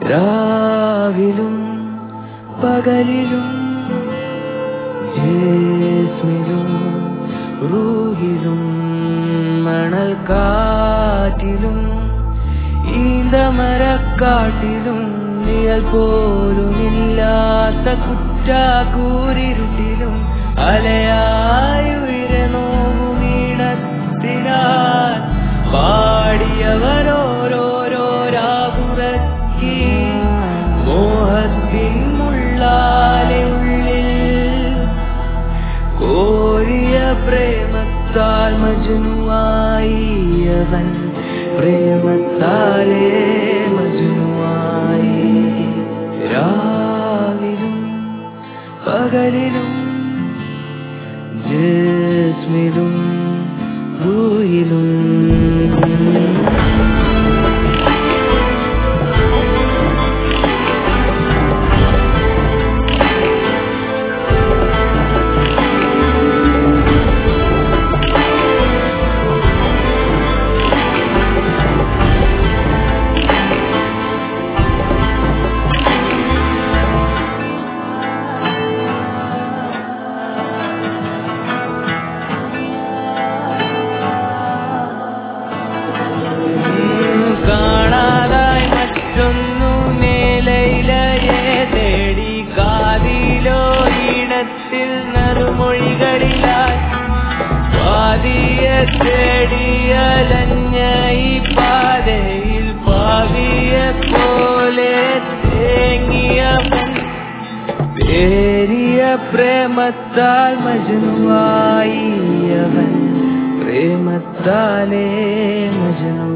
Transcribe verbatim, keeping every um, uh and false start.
രാവിലും പകലിലും ജിസ്മിലും റൂഹിലും മണൽക്കാറ്റിലും ഈന്തമരക്കാട്ടിലും നിഴൽ പോലുമില്ലാത്ത കുറ്റാക്കൂരിരുട്ടിലും അലയായുയർന്നോവും ഈണത്തിനാൽ പാടിയവരോരോരോ രാവുറക്കി മോഹത്തിൻ മുള്ളാലെ ഉള്ളിൽ കോരിയ പ്രേമത്താൽ മജ്നുവായി അവൻ പ്രേമത്താലേ മജ്നുവായി രാവിലും പകലിലും ജിസ്മിലും റൂഹിലും നറുമൊഴികളിലായി പാതിയെ തേടിയലഞ്ഞ ഈ പാതയിൽ പാവിയെ പോലെ തേങ്ങിയവൻ പേരിയ പ്രേമത്താൽ മജ്നുവായി അവൻ പ്രേമത്താലേ മജ്നു